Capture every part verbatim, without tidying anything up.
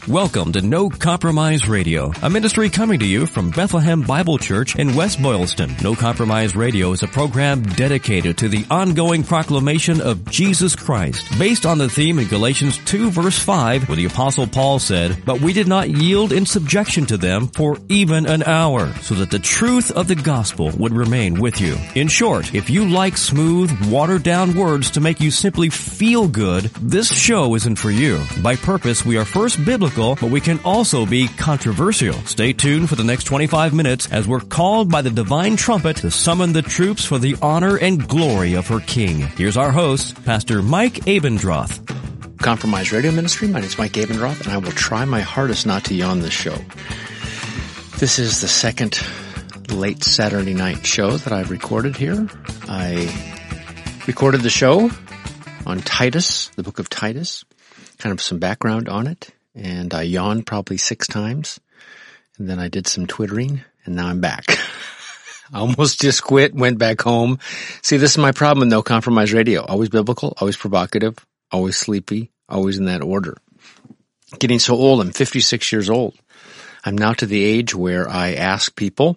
Welcome to No Compromise Radio, a ministry coming to you from Bethlehem Bible Church in West Boylston. No Compromise Radio is a program dedicated to the ongoing proclamation of Jesus Christ, based on the theme in Galatians two verse five, where the Apostle Paul said, "But we did not yield in subjection to them for even an hour, so that the truth of the gospel would remain with you." In short, if you like smooth, watered-down words to make you simply feel good, this show isn't for you. By purpose, we are first biblical, but we can also be controversial. Stay tuned for the next twenty-five minutes as we're called by the divine trumpet to summon the troops for the honor and glory of her King. Here's our host, Pastor Mike Abendroth. Compromise Radio Ministry. My name is Mike Abendroth, and I will try my hardest not to yawn this show. This is the second late Saturday night show that I've recorded here. I recorded the show on Titus, the book of Titus, kind of some background on it. And I yawned probably six times. And then I did some twittering, and now I'm back. I almost just quit, went back home. See, this is my problem with No Compromise Radio. Always biblical, always provocative, always sleepy, always in that order. Getting so old, I'm fifty-six years old. I'm now to the age where I ask people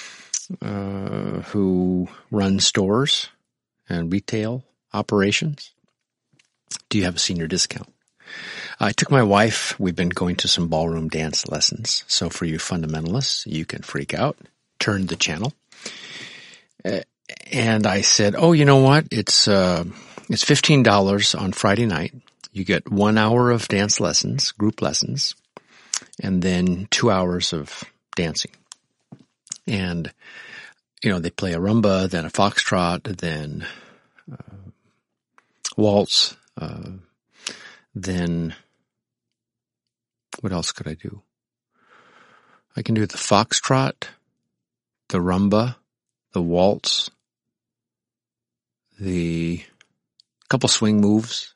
uh, who run stores and retail operations, do you have a senior discount? I took my wife, we've been going to some ballroom dance lessons. So for you fundamentalists, you can freak out, turn the channel. Uh, and I said, oh, you know what? It's, uh, it's fifteen dollars on Friday night. You get one hour of dance lessons, group lessons, and then two hours of dancing. And, you know, they play a rumba, then a foxtrot, then, uh, waltz, uh, then what else could I do? I can do the foxtrot, the rumba, the waltz, the couple swing moves,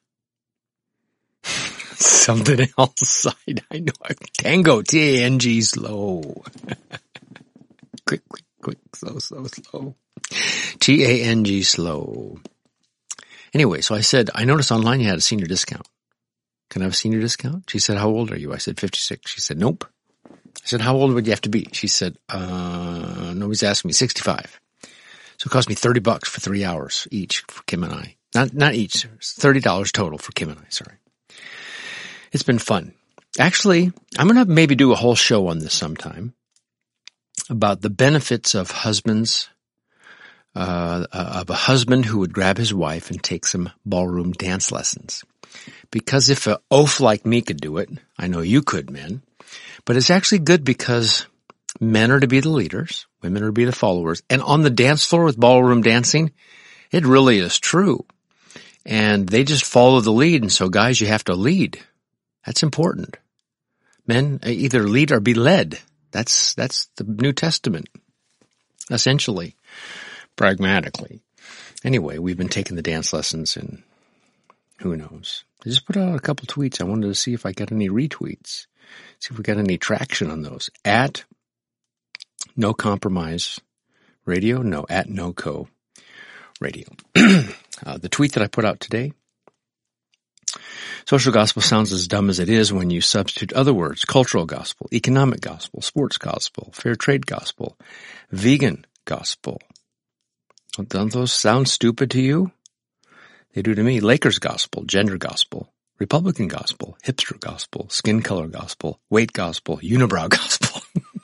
something else. I, I know. Tango, T A N G, slow. Quick, quick, quick, slow, slow, slow. T A N G, slow. Anyway, so I said, I noticed online you had a senior discount. Can I have a senior discount? She said, how old are you? I said, fifty-six. She said, nope. I said, how old would you have to be? She said, uh, nobody's asking me, sixty-five. So it cost me thirty bucks for three hours each for Kim and I. Not, not each, thirty dollars total for Kim and I, sorry. It's been fun. Actually, I'm going to maybe do a whole show on this sometime about the benefits of husbands, uh, of a husband who would grab his wife and take some ballroom dance lessons. Because if an oaf like me could do it, I know you could, men. But it's actually good because men are to be the leaders, women are to be the followers. And on the dance floor with ballroom dancing, it really is true. And they just follow the lead. And so guys, you have to lead. That's important. Men either lead or be led. That's, that's the New Testament, essentially, pragmatically. Anyway, we've been taking the dance lessons and who knows? I just put out a couple tweets. I wanted to see if I got any retweets. See if we got any traction on those. At No Compromise Radio. No, at NoCo Radio. uh, the tweet that I put out today. Social gospel sounds as dumb as it is when you substitute other words. Cultural gospel, economic gospel, sports gospel, fair trade gospel, vegan gospel. Don't those sound stupid to you? They do to me. Lakers gospel, gender gospel, Republican gospel, hipster gospel, skin color gospel, weight gospel, unibrow gospel.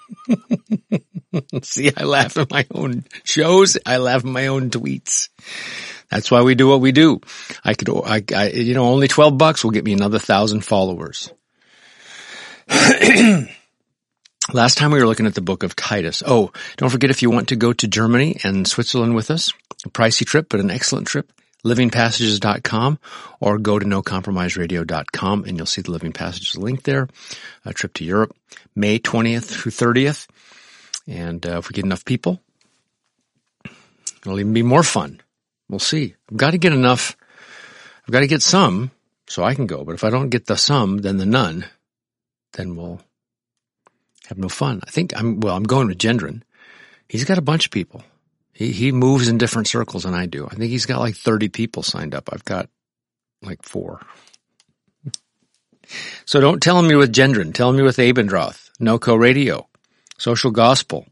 See, I laugh at my own shows. I laugh at my own tweets. That's why we do what we do. I could, I, I you know, only twelve bucks will get me another thousand followers. Last time we were looking at the book of Titus. Oh, don't forget if you want to go to Germany and Switzerland with us, a pricey trip, but an excellent trip. living passages dot com or go to no compromise radio dot com and you'll see the Living Passages link there. A trip to Europe, May twentieth through thirtieth. And uh, if we get enough people, it'll even be more fun. We'll see. I've got to get enough. I've got to get some so I can go. But if I don't get the some, then the none, then we'll have no fun. I think I'm, well, I'm going with Gendron. He's got a bunch of people. He, he moves in different circles than I do. I think he's got like thirty people signed up. I've got like four. So don't tell me with Gendron. Tell me with Abendroth, NoCo Radio, Social Gospel.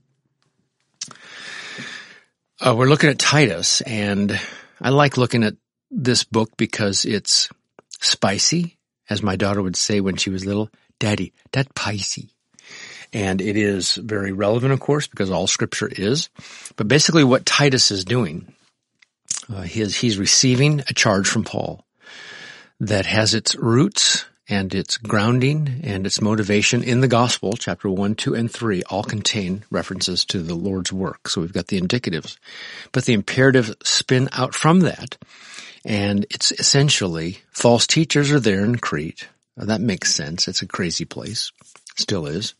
Uh, we're looking at Titus, and I like looking at this book because it's spicy, as my daughter would say when she was little, Daddy, that picey. And it is very relevant, of course, because all Scripture is. But basically what Titus is doing, uh, he is, he's receiving a charge from Paul that has its roots and its grounding and its motivation in the gospel. Chapter one, two, and three all contain references to the Lord's work. So we've got the indicatives. But the imperatives spin out from that. And it's essentially false teachers are there in Crete. Now, that makes sense. It's a crazy place. Still is.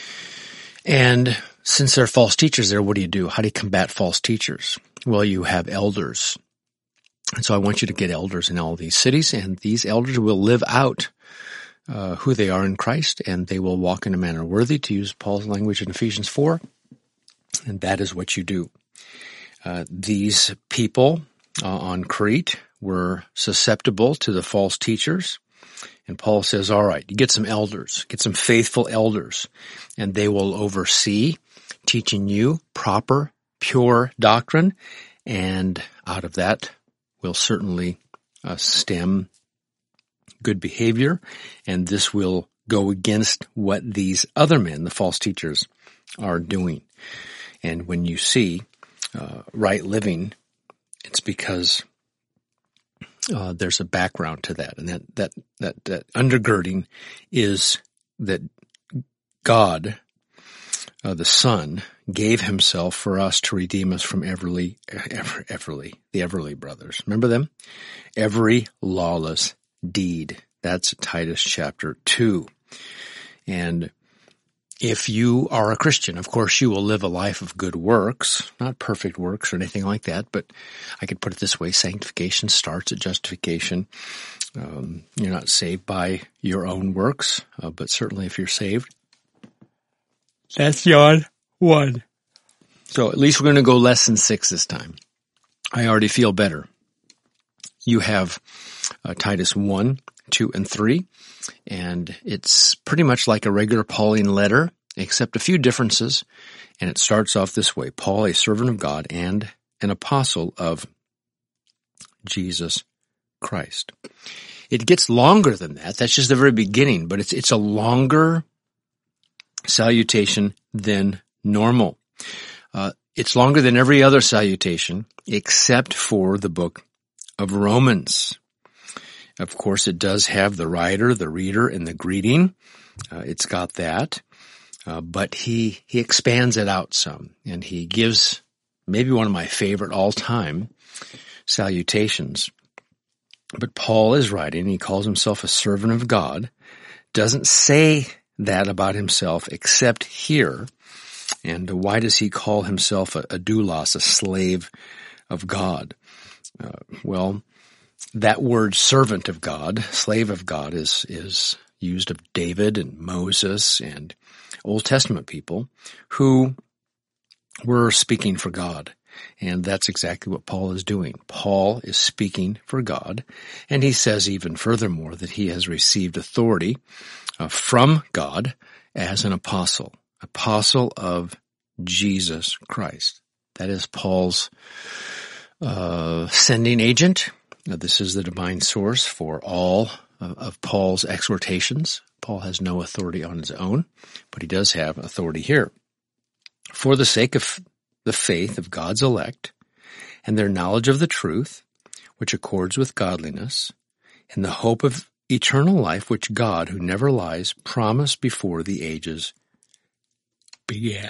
And since there are false teachers there, what do you do? How do you combat false teachers? Well, you have elders. And so I want you to get elders in all these cities, and these elders will live out uh, who they are in Christ, and they will walk in a manner worthy, to use Paul's language in Ephesians four. And that is what you do. Uh, these people uh, on Crete were susceptible to the false teachers. And Paul says, all right, you get some elders, get some faithful elders, and they will oversee teaching you proper, pure doctrine. And out of that will certainly uh, stem good behavior. And this will go against what these other men, the false teachers, are doing. And when you see uh, right living, it's because Uh, there's a background to that, and that, that, that, that undergirding is that God, uh, the Son, gave himself for us to redeem us from Everly, Ever, Everly, the Everly brothers. Remember them? Every lawless deed. That's Titus chapter two. And if you are a Christian, of course, you will live a life of good works, not perfect works or anything like that, but I could put it this way, sanctification starts at justification. Um, you're not saved by your own works, uh, but certainly if you're saved, that's John one. So at least we're going to go less than six this time. I already feel better. You have uh, Titus one, two, and three. And it's pretty much like a regular Pauline letter, except a few differences. And it starts off this way. Paul, a servant of God and an apostle of Jesus Christ. It gets longer than that. That's just the very beginning, but it's, it's a longer salutation than normal. Uh, it's longer than every other salutation, except for the book of Romans. Of course, it does have the writer, the reader, and the greeting. Uh, it's got that. Uh, but he, he expands it out some, and he gives maybe one of my favorite all-time salutations. But Paul is writing, he calls himself a servant of God, doesn't say that about himself except here. And why does he call himself a, a doulos, a slave of God? Uh, well, that word servant of God, slave of God, is, is used of David and Moses and Old Testament people who were speaking for God. And that's exactly what Paul is doing. Paul is speaking for God. And he says even furthermore that he has received authority uh, from God as an apostle, apostle of Jesus Christ. That is Paul's uh, sending agent. Now, this is the divine source for all of, of Paul's exhortations. Paul has no authority on his own, but he does have authority here. For the sake of the faith of God's elect and their knowledge of the truth, which accords with godliness, and the hope of eternal life, which God, who never lies, promised before the ages began.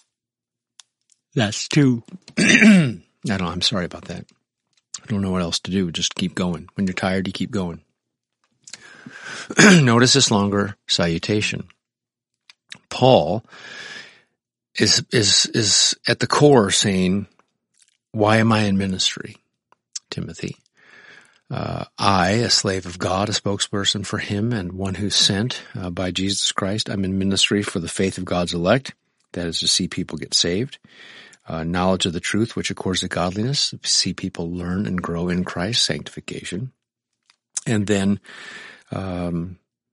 That's two. I don't, I'm sorry about that. I don't know what else to do. Just keep going. When you're tired, you keep going. Notice this longer salutation. Paul is, is, is at the core saying, why am I in ministry, Timothy? Uh, I, a slave of God, a spokesperson for him and one who's sent uh, by Jesus Christ. I'm in ministry for the faith of God's elect. That is to see people get saved. Uh, knowledge of the truth, which accords to godliness, see people learn and grow in Christ, sanctification. And then um,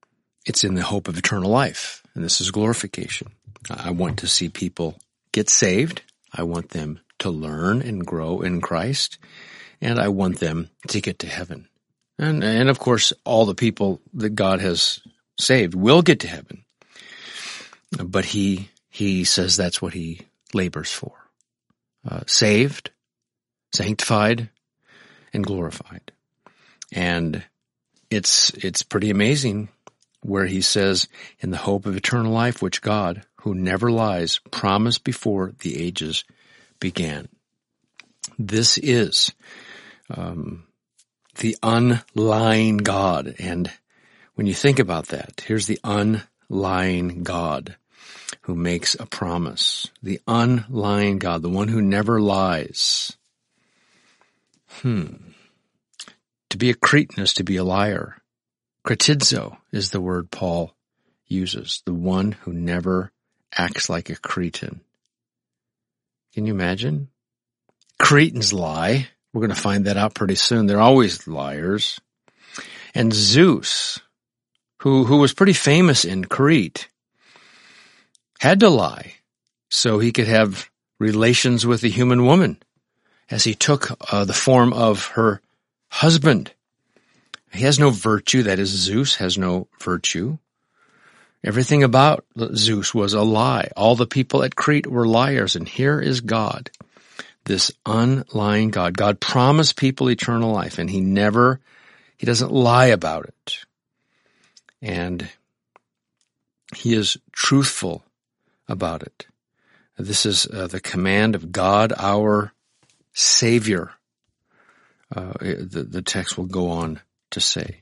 it's in the hope of eternal life, and this is glorification. I want to see people get saved. I want them to learn and grow in Christ, and I want them to get to heaven. And, and of course, all the people that God has saved will get to heaven. But he, he says that's what he labors for. Uh, saved, sanctified, and glorified. And it's, it's pretty amazing where he says, in the hope of eternal life, which God, who never lies, promised before the ages began. This is, um, the unlying God. And when you think about that, here's the unlying God who makes a promise. The unlying God, the one who never lies. Hmm. To be a Cretan is to be a liar. Kretizo is the word Paul uses, the one who never acts like a Cretan. Can you imagine? Cretans lie. We're going to find that out pretty soon. They're always liars. And Zeus, who, who was pretty famous in Crete, had to lie so he could have relations with a human woman as he took uh, the form of her husband. He has no virtue. That is, Zeus has no virtue. Everything about Zeus was a lie. All the people at Crete were liars. And here is God, this unlying God. God promised people eternal life, and he never, he doesn't lie about it. And he is truthful about it. This is uh, the command of God, our Savior. Uh, the, the text will go on to say.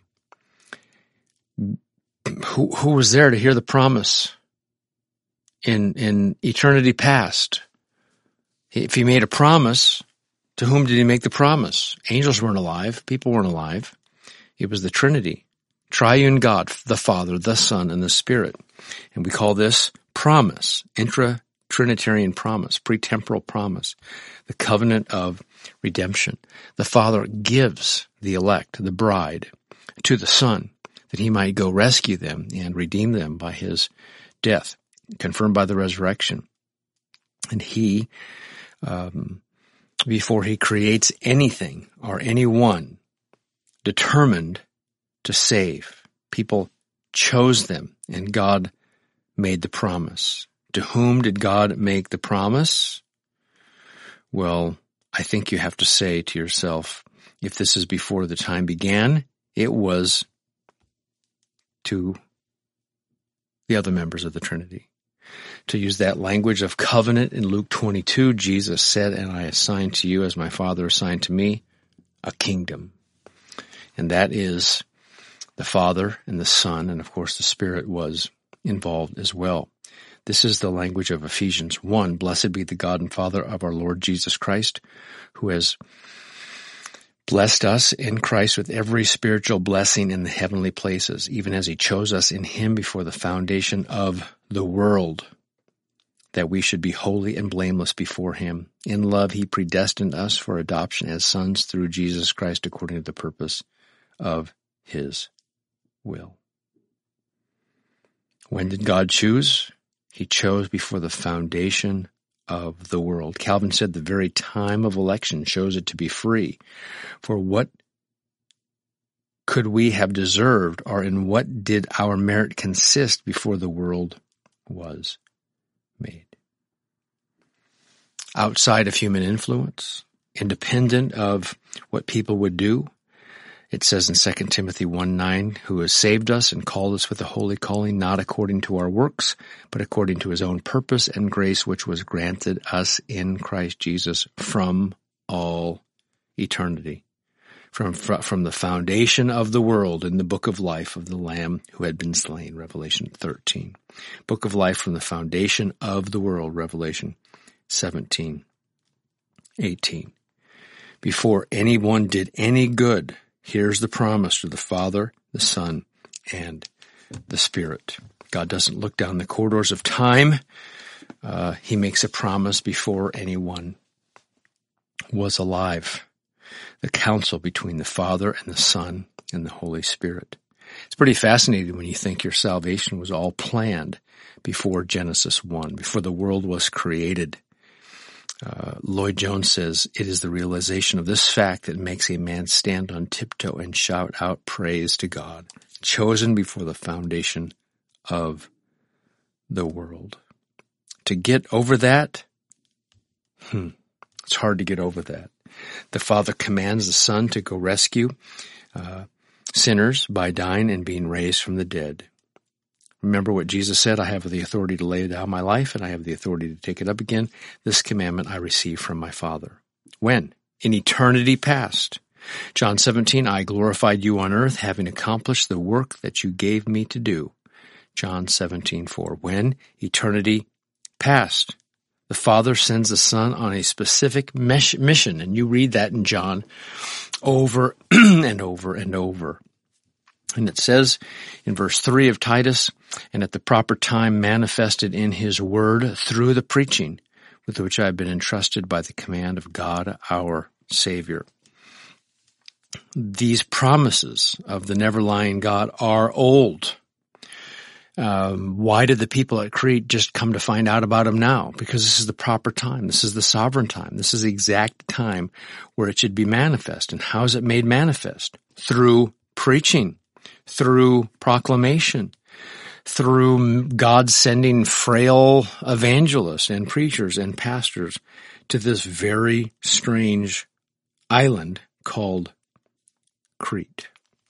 Who, who was there to hear the promise in, in eternity past? If he made a promise, to whom did he make the promise? Angels weren't alive. People weren't alive. It was the Trinity. Triune God, the Father, the Son, and the Spirit. And we call this promise, intra-Trinitarian promise, pretemporal promise, the covenant of redemption. The Father gives the elect, the bride, to the Son, that he might go rescue them and redeem them by his death, confirmed by the resurrection. And he, um, before he creates anything or anyone, determined to save. People chose them, and God made the promise. To whom did God make the promise? Well, I think you have to say to yourself, if this is before the time began, it was to the other members of the Trinity. To use that language of covenant in Luke twenty-two, Jesus said, and I assign to you, as my Father assigned to me, a kingdom. And that is the Father and the Son, and of course the Spirit was involved as well. This is the language of Ephesians one. Blessed be the God and Father of our Lord Jesus Christ, who has blessed us in Christ with every spiritual blessing in the heavenly places, even as he chose us in him before the foundation of the world, that we should be holy and blameless before him. In love he predestined us for adoption as sons through Jesus Christ according to the purpose of his will. When did God choose? He chose before the foundation of the world. Calvin said the very time of election shows it to be free. For what could we have deserved, or in what did our merit consist before the world was made? Outside of human influence, independent of what people would do, it says in Second Timothy one nine, who has saved us and called us with a holy calling, not according to our works, but according to his own purpose and grace, which was granted us in Christ Jesus from all eternity. From, from the foundation of the world in the book of life of the Lamb who had been slain, Revelation thirteen. Book of life from the foundation of the world, Revelation seventeen eighteen. Before anyone did any good, here's the promise to the Father, the Son, and the Spirit. God doesn't look down the corridors of time. Uh, he makes a promise before anyone was alive. The counsel between the Father and the Son and the Holy Spirit. It's pretty fascinating when you think your salvation was all planned before Genesis one, before the world was created. Uh, Lloyd Jones says, it is the realization of this fact that makes a man stand on tiptoe and shout out praise to God, chosen before the foundation of the world. To get over that, hmm, it's hard to get over that. The Father commands the Son to go rescue uh, sinners by dying and being raised from the dead. Remember what Jesus said, I have the authority to lay down my life, and I have the authority to take it up again. This commandment I received from my Father. When? In eternity past. John seventeen, I glorified you on earth, having accomplished the work that you gave me to do. John seventeen four. When? Eternity past. The Father sends the Son on a specific mesh- mission, and you read that in John over and over and over. And it says in verse three of Titus, and at the proper time manifested in his word through the preaching with which I have been entrusted by the command of God our Savior. These promises of the never-lying God are old. Um, why did the people at Crete just come to find out about them now? Because this is the proper time. This is the sovereign time. This is the exact time where it should be manifest. And how is it made manifest? Through preaching, through proclamation, through God sending frail evangelists and preachers and pastors to this very strange island called Crete.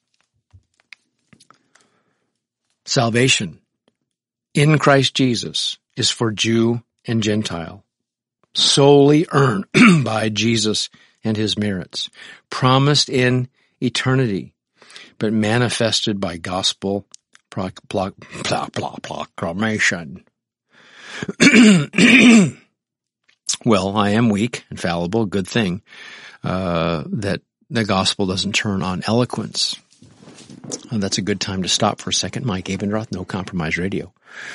Salvation in Christ Jesus is for Jew and Gentile, solely earned by Jesus and his merits, promised in eternity, but manifested by gospel proc- proc- proc- proc- proclamation. Well, I am weak and fallible, good thing uh, that the gospel doesn't turn on eloquence. Uh, that's a good time to stop for a second. Mike Abendroth, No Compromise Radio.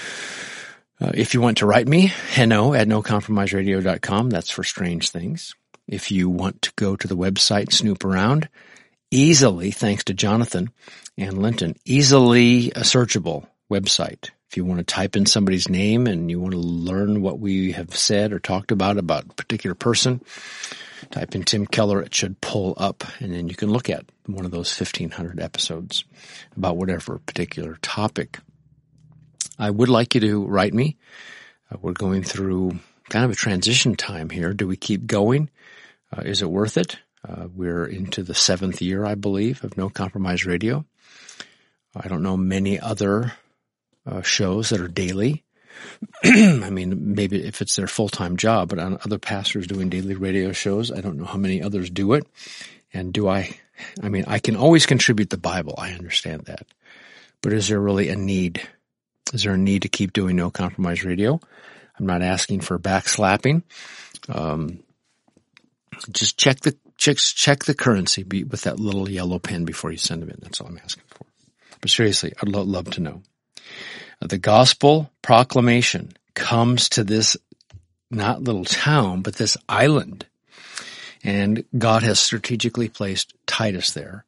Uh, if you want to write me, hello at no compromise radio dot com. That's for strange things. If you want to go to the website, snoop around, easily, thanks to Jonathan and Linton, easily a searchable website. If you want to type in somebody's name and you want to learn what we have said or talked about about a particular person, type in Tim Keller, it should pull up, and then you can look at one of those fifteen hundred episodes about whatever particular topic. I would like you to write me. Uh, we're going through kind of a transition time here. Do we keep going? Uh, is it worth it? Uh, we're into the seventh year, I believe, of No Compromise Radio. I don't know many other uh, shows that are daily. I mean, maybe if it's their full-time job, but on other pastors doing daily radio shows, I don't know how many others do it. And do I, I mean, I can always contribute the Bible. I understand that. But is there really a need? Is there a need to keep doing No Compromise Radio? I'm not asking for backslapping. Um, just check the, check, check the currency with that little yellow pen before you send them in. That's all I'm asking for. But seriously, I'd lo- love to know. The gospel proclamation comes to this not little town, but this island. And God has strategically placed Titus there.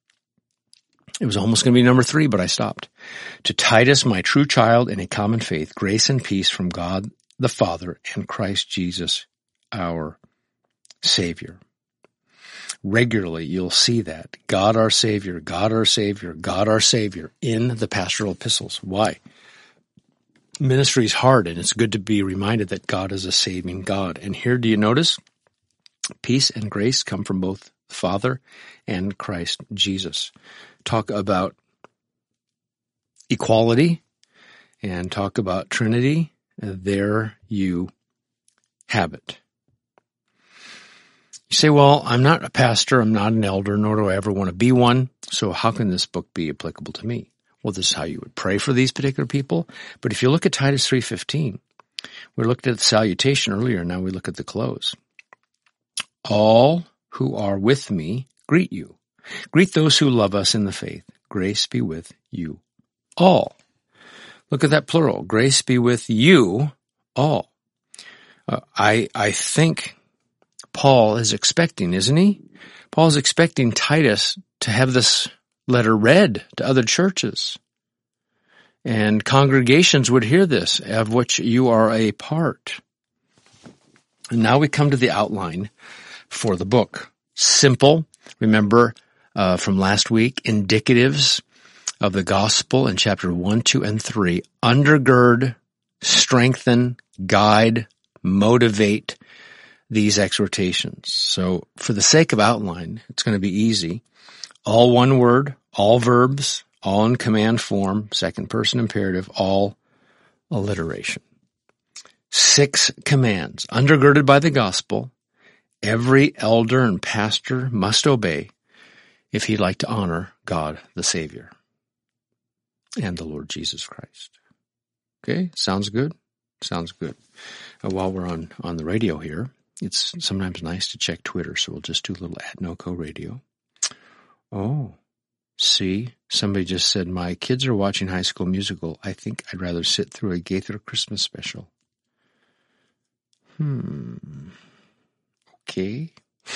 It was almost going to be number three, but I stopped. To Titus, my true child in a common faith, grace and peace from God the Father and Christ Jesus, our Savior. Regularly, you'll see that. God our Savior, God our Savior, God our Savior in the pastoral epistles. Why? Ministry is hard, and it's good to be reminded that God is a saving God. And here, do you notice? Peace and grace come from both the Father and Christ Jesus. Talk about equality and talk about Trinity. There you have it. You say, well, I'm not a pastor, I'm not an elder, nor do I ever want to be one, so how can this book be applicable to me? Well, this is how you would pray for these particular people. But if you look at Titus three fifteen, we looked at the salutation earlier, now we look at the close. All who are with me greet you. Greet those who love us in the faith. Grace be with you all. Look at that plural. Grace be with you all. Uh, I I think Paul is expecting, isn't he? Paul is expecting Titus to have this letter read to other churches. And congregations would hear this, of which you are a part. And now we come to the outline for the book. Simple. Remember uh, from last week, indicatives of the gospel in chapter one, two, and three. Undergird, strengthen, guide, motivate these exhortations. So for the sake of outline, it's going to be easy. All one word, all verbs, all in command form, second person imperative, all alliteration. Six commands undergirded by the gospel. Every elder and pastor must obey if he'd like to honor God the Savior and the Lord Jesus Christ. Okay, sounds good? Sounds good. Uh, while we're on, on the radio here, it's sometimes nice to check Twitter, so we'll just do a little at NoCo Radio. Oh, see, somebody just said, my kids are watching High School Musical. I think I'd rather sit through a Gaither Christmas special. Hmm. Okay.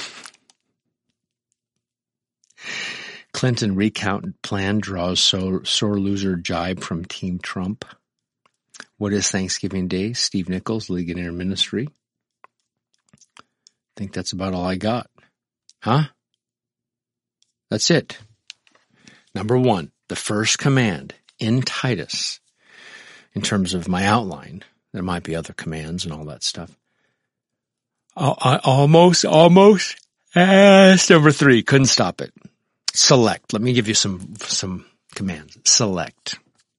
Clinton recount plan draws so, sore loser jibe from Team Trump. What is Thanksgiving Day? Steve Nichols, Legionnaire Ministry. I think that's about all I got. Huh? That's it. Number one, the first command in Titus, in terms of my outline. There might be other commands and all that stuff. I almost, almost asked number three. Couldn't stop it. Select. Let me give you some, some commands. Select.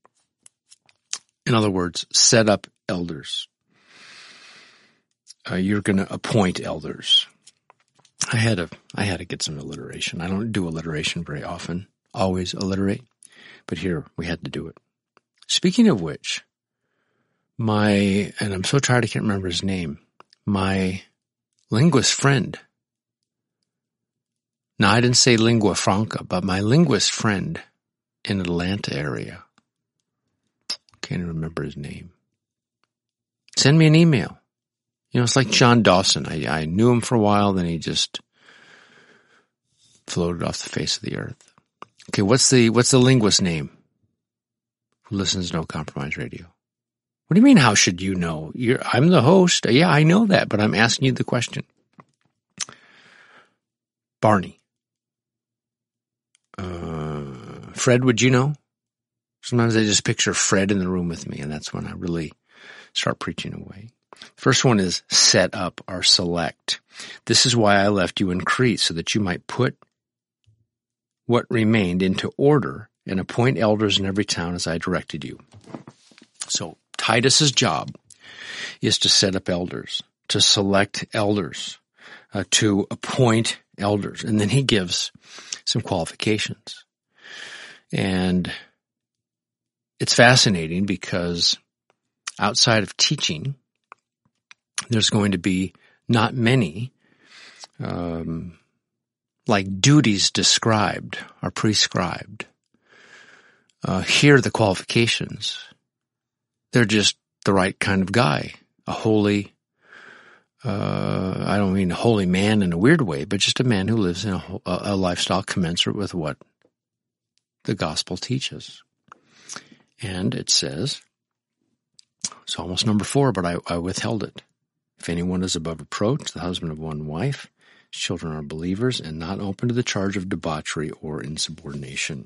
In other words, set up elders. Uh, you're going to appoint elders. I had to, I had to get some alliteration. I don't do alliteration very often. Always alliterate. But here, we had to do it. Speaking of which, my, and I'm so tired I can't remember his name, my linguist friend. Now, I didn't say lingua franca, but my linguist friend in Atlanta area. Can't remember his name. Send me an email. You know, it's like John Dawson. I, I knew him for a while, then he just floated off the face of the earth. Okay, what's the what's the linguist name who listens to No Compromise Radio? What do you mean, how should you know? You're, I'm the host. Yeah, I know that, but I'm asking you the question. Barney. Uh, Fred, would you know? Sometimes I just picture Fred in the room with me, and that's when I really start preaching away. First one is set up or select. This is why I left you in Crete, so that you might put what remained into order and appoint elders in every town as I directed you. So Titus's job is to set up elders, to select elders, uh, to appoint elders. And then he gives some qualifications. And it's fascinating because outside of teaching, there's going to be not many um, like duties described or prescribed. Uh, here are the qualifications. They're just the right kind of guy, a holy, uh, I don't mean a holy man in a weird way, but just a man who lives in a, a lifestyle commensurate with what the gospel teaches. And it says, it's almost number four, but I, I withheld it. If anyone is above reproach, the husband of one wife, his children are believers and not open to the charge of debauchery or insubordination.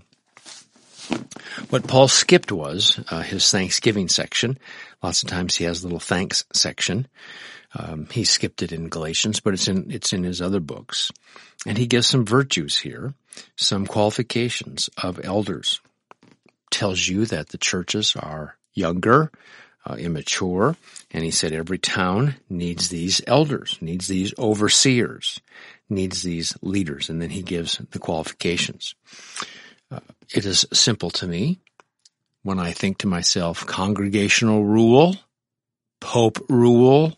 What Paul skipped was uh, his Thanksgiving section. Lots of times he has a little thanks section. Um, he skipped it in Galatians, but it's in it's in his other books. And he gives some virtues here, some qualifications of elders. Tells you that the churches are younger, uh, immature, and he said every town needs these elders, needs these overseers, needs these leaders, and then he gives the qualifications. Uh, it is simple to me when I think to myself, congregational rule, pope rule,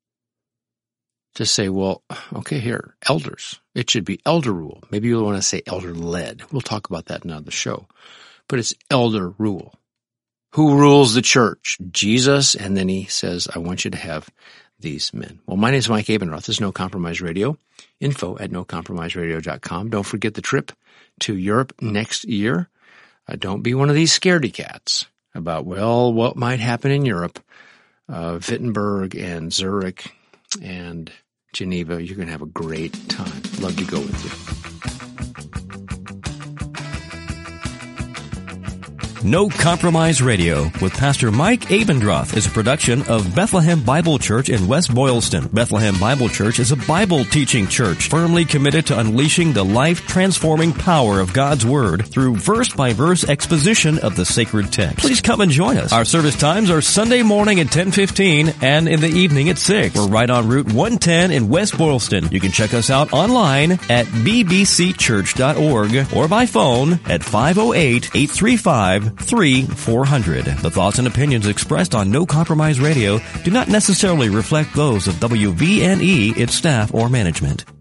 to say, well, okay, here, elders. It should be elder rule. Maybe you'll want to say elder-led. We'll talk about that in another show. But it's elder rule. Who rules the church? Jesus. And then he says, I want you to have these men? Well, my name is Mike Abendroth. This is No Compromise Radio. Info at no compromise radio dot com. Don't forget the trip to Europe next year. Uh, don't be one of these scaredy cats about, well, what might happen in Europe. Uh, Wittenberg and Zurich and Geneva. You're going to have a great time. Love to go with you. No Compromise Radio with Pastor Mike Abendroth is a production of Bethlehem Bible Church in West Boylston. Bethlehem Bible Church is a Bible teaching church firmly committed to unleashing the life-transforming power of God's Word through verse-by-verse exposition of the sacred text. Please come and join us. Our service times are Sunday morning at ten fifteen and in the evening at six. We're right on Route one ten in West Boylston. You can check us out online at b b c church dot org or by phone at five oh eight, eight three five, three four hundred. The thoughts and opinions expressed on No Compromise Radio do not necessarily reflect those of W V N E, its staff, or management.